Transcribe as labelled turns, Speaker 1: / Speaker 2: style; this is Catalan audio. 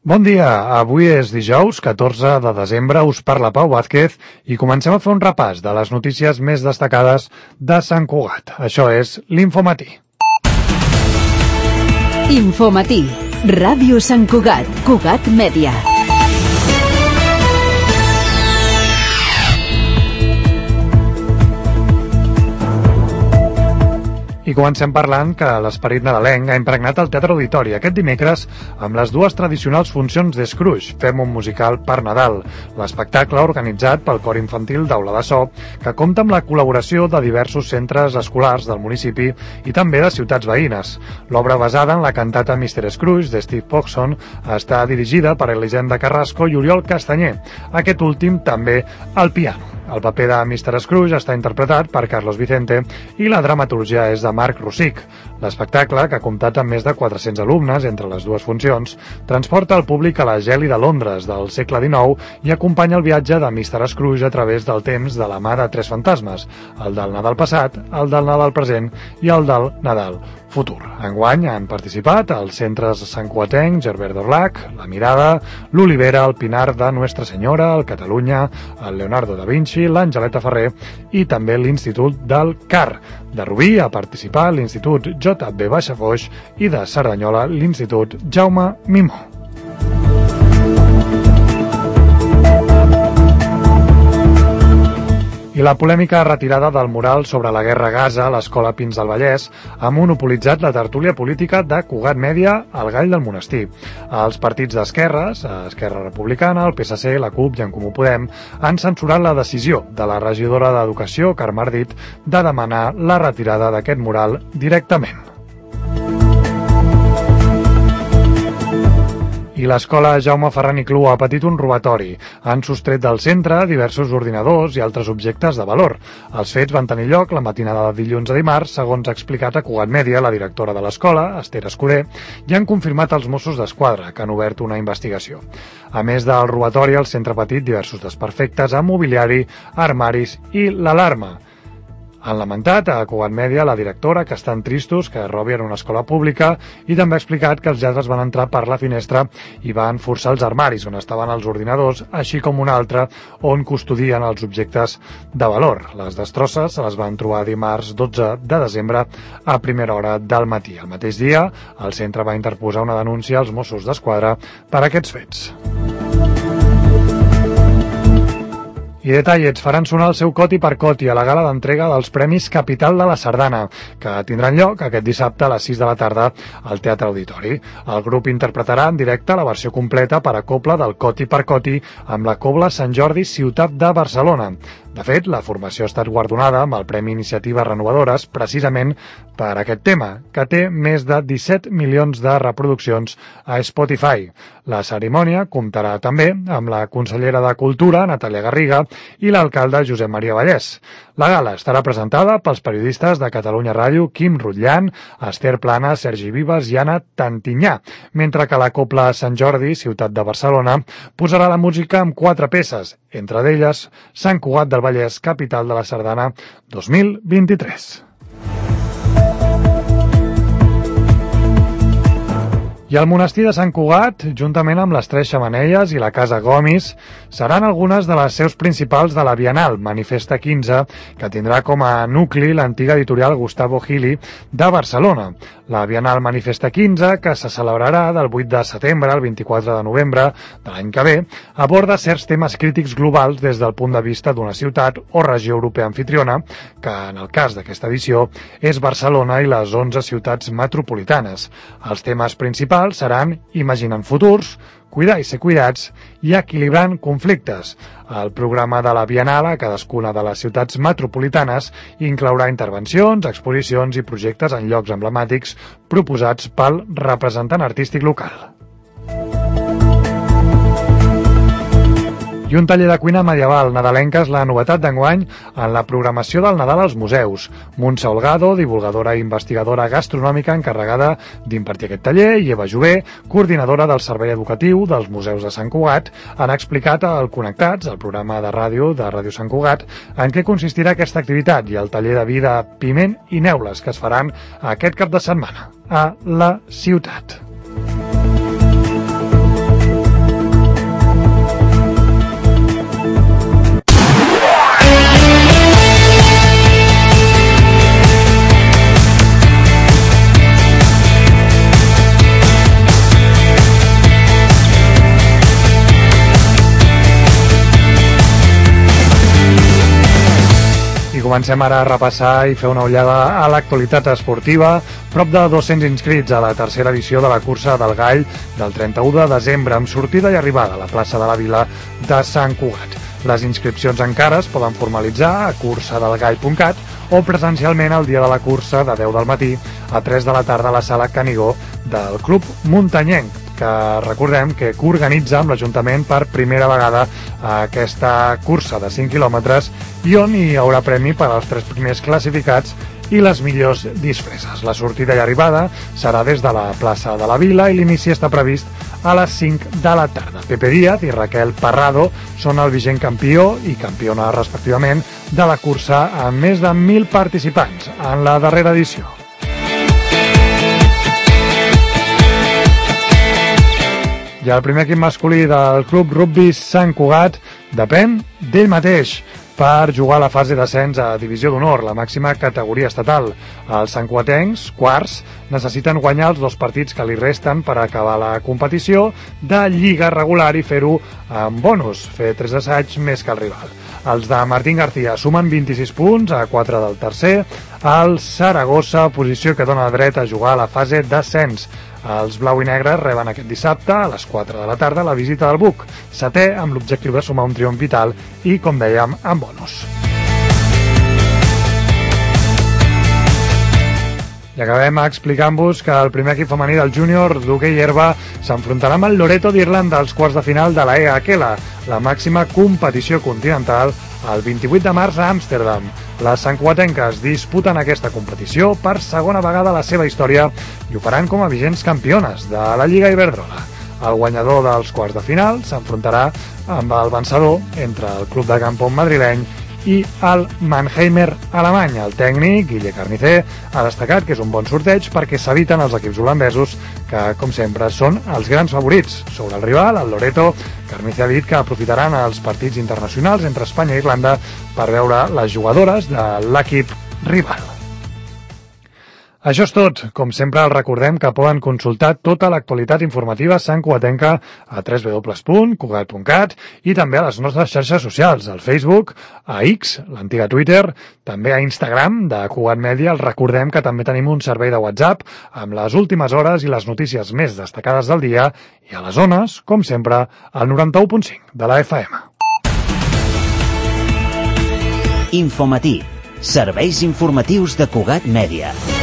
Speaker 1: Bon dia, avui és dijous, 14 de desembre, us parla Pau Vázquez i comencem a fer un repàs de les notícies més destacades de Sant Cugat. Això és l'Infomatí.
Speaker 2: Infomatí, Ràdio Sant Cugat, Cugat Mèdia.
Speaker 1: I comencem parlant que l'esperit nadalenc ha impregnat el Teatre Auditori aquest dimecres amb les dues tradicionals funcions de Scrooge, Fem un musical per Nadal, l'espectacle organitzat pel cor infantil d'Aula de So, que compta amb la col·laboració de diversos centres escolars del municipi i també de ciutats veïnes. L'obra basada en la cantata Mr. Scrooge de Steve Pogson està dirigida per Elisenda Carrasco i Oriol Castanyer, aquest últim també al piano. El paper de Mr. Scrooge està interpretat per Carlos Vicente i la dramaturgia és de Marc Rosic. L'espectacle, que ha comptat amb més de 400 alumnes entre les dues funcions, transporta el públic a la gèlida Londres del segle XIX i acompanya el viatge de Mr. Scrooge a través del temps de la mà de tres fantasmes, el del Nadal passat, el del Nadal present i el del Nadal futur. Enguany han participat els centres santcugatenc, Gerbert d'Orlac, La Mirada, l'Olivera, el Pinar de Nuestra Senyora, el Catalunya, el Leonardo da Vinci, l'Angeleta Ferrer i també l'Institut del CAR. De Rubí ha participat l'Institut J.B. Foix i de Cerdanyola l'Institut Jaume Mimó. I la polèmica retirada del mural sobre la guerra a Gaza a l'Escola Pins del Vallès ha monopolitzat la tertúlia política de Cugat Mèdia al Gall del Monestir. Els partits d'esquerres, Esquerra Republicana, el PSC, la CUP i en Comú Podem, han censurat la decisió de la regidora d'Educació, Carme Ardit, de demanar la retirada d'aquest mural directament. I l'escola Jaume Ferran i Clua ha patit un robatori. Han sostret del centre diversos ordinadors i altres objectes de valor. Els fets van tenir lloc la matinada de dilluns a dimarts, segons ha explicat a Cugat Mèdia la directora de l'escola, Esther Escudé, i han confirmat els Mossos d'Esquadra, que han obert una investigació. A més del robatori, el centre ha patit diversos desperfectes a mobiliari, armaris i l'alarma. Han lamentat a Cugat Mèdia la directora que estan tristos que robi en una escola pública i també ha explicat que els lladres van entrar per la finestra i van forçar els armaris on estaven els ordinadors, així com un altre on custodien els objectes de valor. Les destrosses se les van trobar dimarts 12 de desembre a primera hora del matí. El mateix dia, el centre va interposar una denúncia als Mossos d'Esquadra per aquests fets. I Detallets faran sonar el seu coti per coti a la gala d'entrega dels Premis Capital de la Sardana, que tindran lloc aquest dissabte a les 6 de la tarda al Teatre Auditori. El grup interpretarà en directe la versió completa per a cobla del Coti per Coti amb la Cobla Sant Jordi Ciutat de Barcelona. De fet, la formació ha estat guardonada amb el Premi Iniciatives Renovadores precisament per aquest tema, que té més de 17 milions de reproduccions a Spotify. La cerimònia comptarà també amb la consellera de Cultura, Natàlia Garriga, i l'alcalde Josep Maria Vallès. La gala estarà presentada pels periodistes de Catalunya Ràdio, Quim Rutllan, Esther Plana, Sergi Vives i Anna Tantinyà, mentre que la Cobla Sant Jordi, Ciutat de Barcelona, posarà la música amb 4 peces, entre d'elles Sant Cugat del Vallès, capital de la Sardana 2023. I el monestir de Sant Cugat, juntament amb les Tres Xemeneies i la Casa Gomis, seran algunes de les seus principals de la Bienal Manifesta 15, que tindrà com a nucli l'antiga editorial Gustavo Gili de Barcelona. La Bienal Manifesta 15, que se celebrarà del 8 de setembre al 24 de novembre de l'any que ve, aborda certs temes crítics globals des del punt de vista d'una ciutat o regió europea anfitriona, que en el cas d'aquesta edició és Barcelona i les 11 ciutats metropolitanes. Els temes principals seran Imaginant futurs, Cuidar i ser cuidats i Equilibrant conflictes. El programa de la Bienal a cadascuna de les ciutats metropolitanes inclourà intervencions, exposicions i projectes en llocs emblemàtics proposats pel representant artístic local. I un taller de cuina medieval nadalenca és la novetat d'enguany en la programació del Nadal als museus. Montse Holgado, divulgadora i investigadora gastronòmica encarregada d'impartir aquest taller, i Eva Jové, coordinadora del Servei Educatiu dels Museus de Sant Cugat, han explicat al Connectats, el programa de Ràdio Sant Cugat, en què consistirà aquesta activitat i el taller de vi de piment i neules que es faran aquest cap de setmana a la ciutat. Comencem ara a repassar i fer una ullada a l'actualitat esportiva. Prop de 200 inscrits a la tercera edició de la cursa del Gall del 31 de desembre, amb sortida i arribada a la plaça de la Vila de Sant Cugat. Les inscripcions encara es poden formalitzar a cursadelgall.cat o presencialment el dia de la cursa de 10 del matí a 3 de la tarda a la sala Canigó del Club Muntanyenc, que recordem que coorganitza amb l'Ajuntament per primera vegada aquesta cursa de 5 quilòmetres i on hi haurà premi per als 3 primers classificats i les millors disfresses. La sortida i arribada serà des de la plaça de la Vila i l'inici està previst a les 5 de la tarda. Pepe Díaz i Raquel Parrado són el vigent campió i campiona respectivament de la cursa amb més de 1.000 participants en la darrera edició. I el primer equip masculí del Club Rugby Sant Cugat depèn d'ell mateix per jugar a la fase d'ascens a Divisió d'Honor, la màxima categoria estatal. Els santcugatencs, quarts, necessiten guanyar els 2 partits que li resten per acabar la competició de lliga regular i fer-ho amb bonus, fer 3 assaigs més que el rival. Els de Martín García sumen 26 punts a 4 del tercer, el Saragossa, posició que dona dret a jugar a la fase d'ascens. Els blau i negres reben aquest dissabte a les 4 de la tarda la visita del Buc, setè amb l'objectiu de sumar un triomf vital i, com dèiem, amb bonus. I acabem explicant-vos que el primer equip femení del júnior d'hoquei herba s'enfrontarà amb el Loreto d'Irlanda als quarts de final de la EAKELA, la màxima competició continental, el 28 de març a Amsterdam. Les santcugatenques disputen aquesta competició per segona vegada a la seva història i ho faran com a vigents campiones de la Lliga Iberdrola. El guanyador dels quarts de final s'enfrontarà amb el vencedor entre el Club de Campon madrileny i el Mannheimer alemany. El tècnic, Guille Carnicer, ha destacat que és un bon sorteig perquè s'eviten els equips holandesos que, com sempre, són els grans favorits. Sobre el rival, el Loreto, Carnicer ha dit que aprofitaran els partits internacionals entre Espanya i Irlanda per veure les jugadores de l'equip rival. Això és tot. Com sempre, els recordem que poden consultar tota l'actualitat informativa santcugatenca a www.cugat.cat i també a les nostres xarxes socials, al Facebook, a X, l'antiga Twitter, també a Instagram de Cugat Media. Els recordem que també tenim un servei de WhatsApp amb les últimes hores i les notícies més destacades del dia i a les zones, com sempre, al 91.5 de la FM.
Speaker 3: Infomatí. Serveis informatius de Cugat Mèdia.